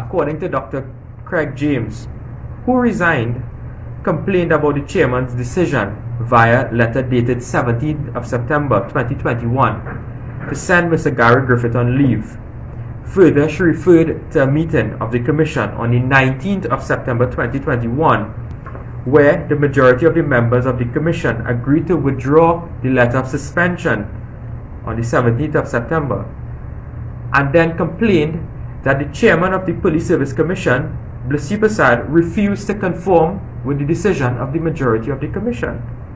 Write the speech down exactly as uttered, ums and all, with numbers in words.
according to Doctor Craig James, who resigned, complained about the chairman's decision via letter dated seventeenth of September twenty twenty-one to send Mister Gary Griffith on leave. Further, she referred to a meeting of the Commission on the nineteenth of September twenty twenty-one, where the majority of the members of the Commission agreed to withdraw the letter of suspension on the seventeenth of September, and then complained that the chairman of the Police Service Commission, Blasi Prasad, refused to conform with the decision of the majority of the Commission.